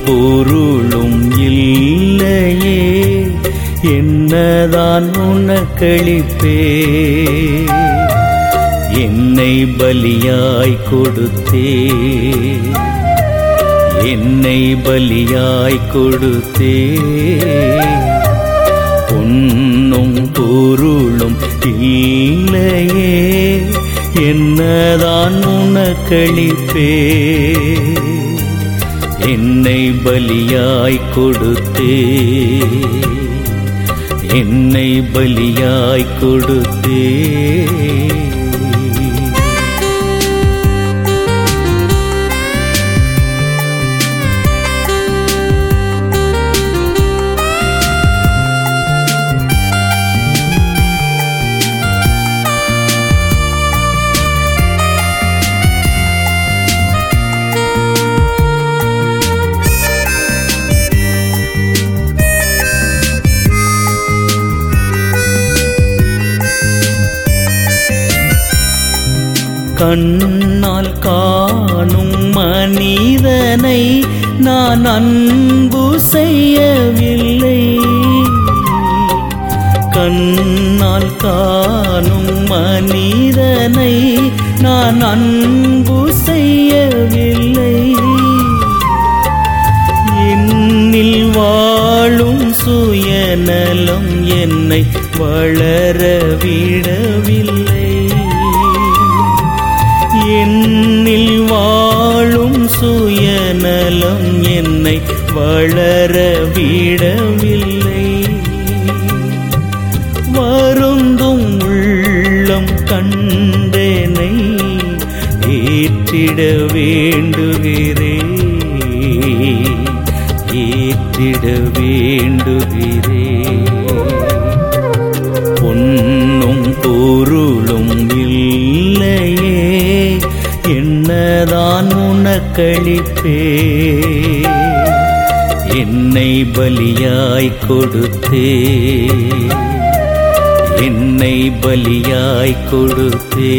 பொருளும் இல்லையே, என்னதான் உனக்களிப்பே. என்னை பலியாய் கொடுத்தே, என்னை பலியாய் கொடுத்தே. பொன்னும் பொருளும் இல்லையே, என்னதான் உனக்களிப்பே. என்னை பலியாய் கொடுத்தே, என்னை பலியாய் கொடுத்தே. கண்ணால் காணும் மனிதனை நான் அன்பு செய்யவில்லை. கண்ணால் காணும் மனிதனை நான் அன்பு செய்யவில்லை. என்னில் வாழும் சுயநலம் என்னை வளர விடவில்லை. என்னில் வாழும் சுயநலம் என்னை வளர விடவில்லை. வருந்தும் உள்ளம் கண்டனை ஏற்றிட வேண்டுகிறேன், ஏற்றிட வேண்டுகிறேன். பொன்னும் பொருளும் இல்லையே, என்னதான் உனக்களிப்பே. என்னை பலியாய் கொடுத்தே, என்னை பலியாய் கொடுத்தே.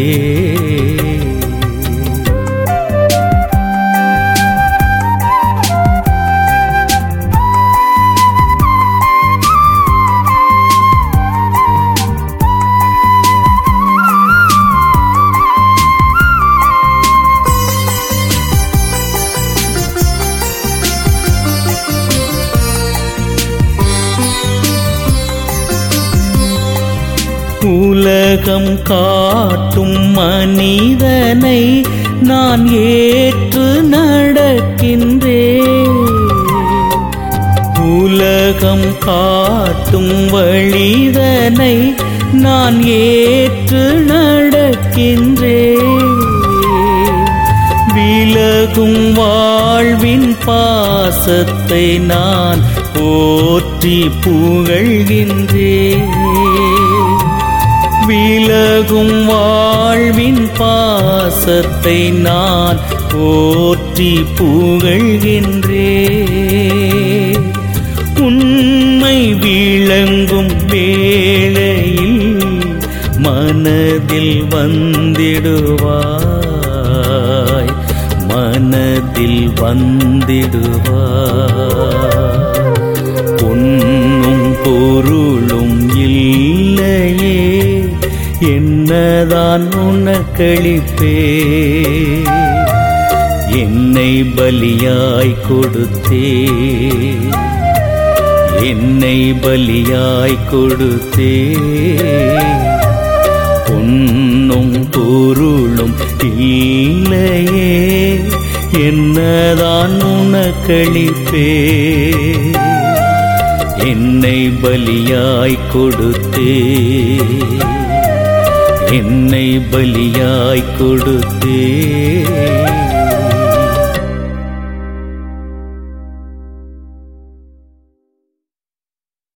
உலகம் காட்டும் மனிதனை நான் ஏற்று நடக்கின்றேன். உலகம் காட்டும் வழிதனை நான் ஏற்று நடக்கின்றேன். விலகும் வாழ்வின் பாசத்தை நான் போற்றி புகழ்கின்றேன். விலகும் வாழ்வின் பாசத்தை நான் போற்றி புகழ்கின்றேன். உண்மை விளங்கும் வேளையில் மனதில் வந்திடுவாய், மனதில் வந்திடுவாய். பொன்னும் பொருளும் இல்லையே, என்னதான் உனக்களிப்பே. என்னை பலியாய் கொடுத்தே, என்னை பலியாய் கொடுத்தே. பொன்னும் பொருளும் இல்லையே, என்னதான் உனக்களிப்பே. என்னை பலியாய் கொடுத்தே, என்னை பலியாய் கொடுத்தே.